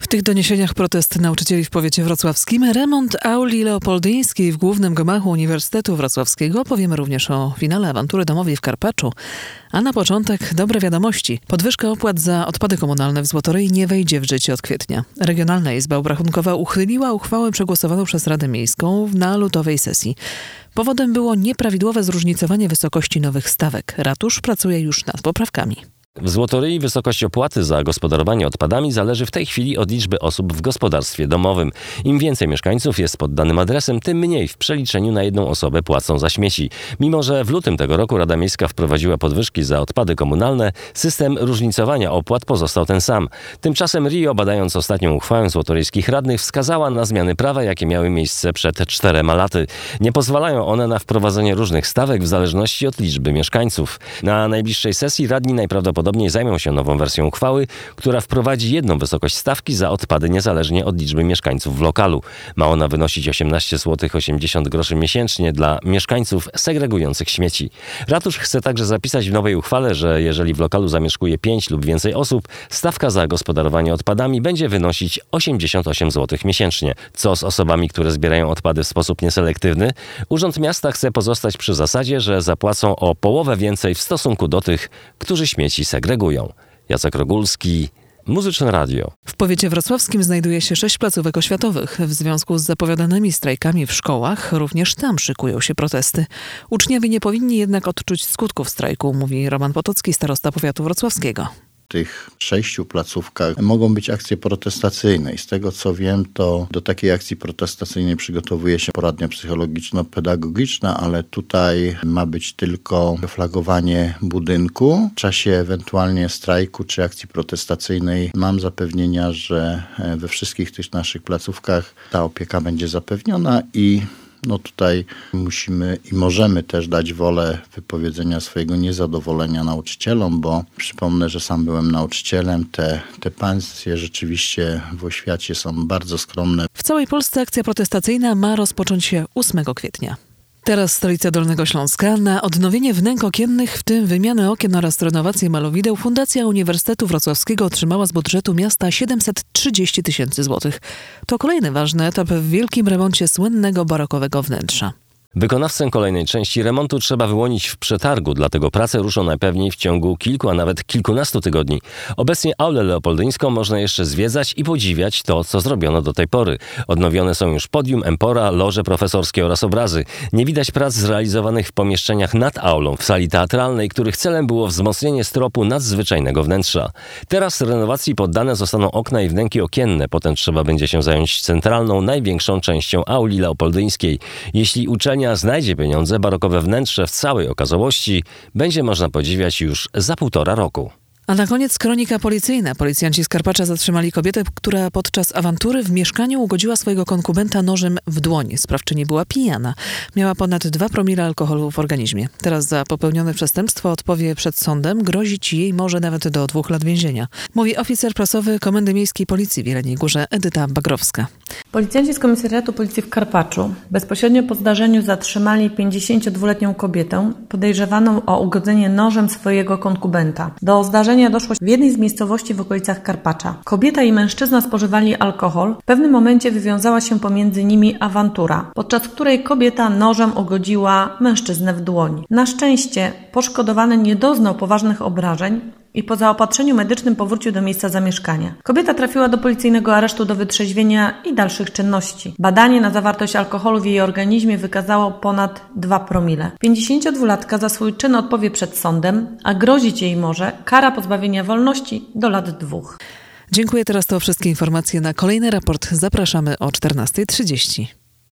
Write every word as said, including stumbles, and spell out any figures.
tych doniesieniach protest nauczycieli w powiecie wrocławskim, remont auli leopoldyńskiej w głównym gmachu Uniwersytetu Wrocławskiego. Powiemy również o finale awantury domowej w Karpaczu. A na początek dobre wiadomości. Podwyżka opłat za odpady komunalne w Złotoryi nie wejdzie w życie od kwietnia. Regionalna Izba Obrachunkowa uchyliła uchwałę przegłosowaną przez Radę Miejską na lutowej sesji. Powodem było nieprawidłowe zróżnicowanie wysokości nowych stawek. Ratusz pracuje już nad poprawkami. W Złotoryi wysokość opłaty za gospodarowanie odpadami zależy w tej chwili od liczby osób w gospodarstwie domowym. Im więcej mieszkańców jest pod danym adresem, tym mniej w przeliczeniu na jedną osobę płacą za śmieci. Mimo że w lutym tego roku Rada Miejska wprowadziła podwyżki za odpady komunalne, system różnicowania opłat pozostał ten sam. Tymczasem R I O, badając ostatnią uchwałę złotoryjskich radnych, wskazała na zmiany prawa, jakie miały miejsce przed czterema laty. Nie pozwalają one na wprowadzenie różnych stawek w zależności od liczby mieszkańców. Na najbliższej sesji radni najprawdopodobniej Podobnie zajmą się nową wersją uchwały, która wprowadzi jedną wysokość stawki za odpady niezależnie od liczby mieszkańców w lokalu. Ma ona wynosić osiemnaście złotych osiemdziesiąt groszy miesięcznie dla mieszkańców segregujących śmieci. Ratusz chce także zapisać w nowej uchwale, że jeżeli w lokalu zamieszkuje pięć lub więcej osób, stawka za gospodarowanie odpadami będzie wynosić osiemdziesiąt osiem złotych miesięcznie. Co z osobami, które zbierają odpady w sposób nieselektywny? Urząd Miasta chce pozostać przy zasadzie, że zapłacą o połowę więcej w stosunku do tych, którzy śmieci segregują. Jacek Rogulski, Muzyczne Radio. W powiecie wrocławskim znajduje się sześć placówek oświatowych. W związku z zapowiadanymi strajkami w szkołach również tam szykują się protesty. Uczniowie nie powinni jednak odczuć skutków strajku, mówi Roman Potocki, starosta powiatu wrocławskiego. W tych sześciu placówkach mogą być akcje protestacyjne i z tego co wiem, to do takiej akcji protestacyjnej przygotowuje się poradnia psychologiczno-pedagogiczna, ale tutaj ma być tylko flagowanie budynku. W czasie ewentualnie strajku czy akcji protestacyjnej mam zapewnienia, że we wszystkich tych naszych placówkach ta opieka będzie zapewniona i No tutaj musimy i możemy też dać wolę wypowiedzenia swojego niezadowolenia nauczycielom, bo przypomnę, że sam byłem nauczycielem. Te, te pensje rzeczywiście w oświacie są bardzo skromne. W całej Polsce akcja protestacyjna ma rozpocząć się ósmego kwietnia. Teraz stolica Dolnego Śląska. Na odnowienie wnęk okiennych, w tym wymianę okien oraz renowację malowideł, Fundacja Uniwersytetu Wrocławskiego otrzymała z budżetu miasta siedemset trzydzieści tysięcy złotych. To kolejny ważny etap w wielkim remoncie słynnego barokowego wnętrza. Wykonawcę kolejnej części remontu trzeba wyłonić w przetargu, dlatego prace ruszą najpewniej w ciągu kilku, a nawet kilkunastu tygodni. Obecnie aulę leopoldyńską można jeszcze zwiedzać i podziwiać to, co zrobiono do tej pory. Odnowione są już podium, empora, loże profesorskie oraz obrazy. Nie widać prac zrealizowanych w pomieszczeniach nad aulą, w sali teatralnej, których celem było wzmocnienie stropu nadzwyczajnego wnętrza. Teraz renowacji poddane zostaną okna i wnęki okienne, potem trzeba będzie się zająć centralną, największą częścią auli leopoldyńskiej. Jeśli uczelnia znajdzie pieniądze, barokowe wnętrze w całej okazałości będzie można podziwiać już za półtora roku. A na koniec kronika policyjna. Policjanci z Karpacza zatrzymali kobietę, która podczas awantury w mieszkaniu ugodziła swojego konkubenta nożem w dłoń. Sprawczyni była pijana. Miała ponad dwa promile alkoholu w organizmie. Teraz za popełnione przestępstwo odpowie przed sądem. Grozić jej może nawet do dwóch lat więzienia. Mówi oficer prasowy Komendy Miejskiej Policji w Jeleniej Górze Edyta Bagrowska. Policjanci z Komisariatu Policji w Karpaczu bezpośrednio po zdarzeniu zatrzymali pięćdziesięciodwuletnią kobietę podejrzewaną o ugodzenie nożem swojego konkubenta. Do zdarzenia doszło w jednej z miejscowości w okolicach Karpacza. Kobieta i mężczyzna spożywali alkohol. W pewnym momencie wywiązała się pomiędzy nimi awantura, podczas której kobieta nożem ugodziła mężczyznę w dłoń. Na szczęście poszkodowany nie doznał poważnych obrażeń i po zaopatrzeniu medycznym powrócił do miejsca zamieszkania. Kobieta trafiła do policyjnego aresztu do wytrzeźwienia i dalszych czynności. Badanie na zawartość alkoholu w jej organizmie wykazało ponad dwa promile. pięćdziesięciodwulatka za swój czyn odpowie przed sądem, a grozić jej może kara pozbawienia wolności do lat dwóch. Dziękuję. Teraz to wszystkie informacje. Na kolejny raport zapraszamy o czternasta trzydzieści.